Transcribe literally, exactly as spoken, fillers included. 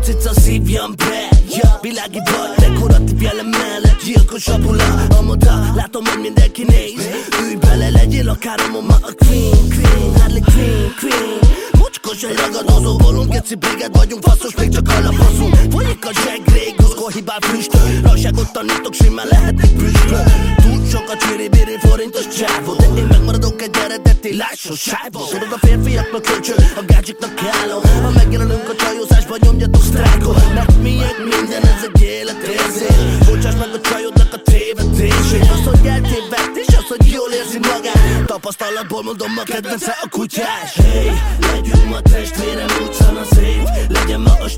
cica szívjam be, ja. Világi vagy, dekoratív jellem mellett gyilkos a bula, a moda. Látom, hogy mindenki néz. Ülj bele, legyél akáromon ma a queen, queen, Harley Quinn, queen. Mocskos egy ragadozó bolond, geci brigád vagyunk, faszos, még csak alapozunk. Folyik a zseg, rég, húzkor hibál füstöl. Rajságot tanítok, simán lehetnék püspöl. Túl sok a csiri-biri forintos csávó, de én megmaradok egy eredeti lájsos sájból. Tudod, a férfiaknak kölcsön, a gácsiknak állom. Ha megjelenünk a csajózásba, nyomjatok sztrájkot. Mert miénk minden, ez egy életérzés. Bocsáss meg a csajodnak a tévedését. Az, hogy eltévedt, és az, hogy jól érzi magát. Tapasztalatból mondom, a kedvence a kutyás. Hey, legyünk ma testvérem, utcán az év. Legyen ma a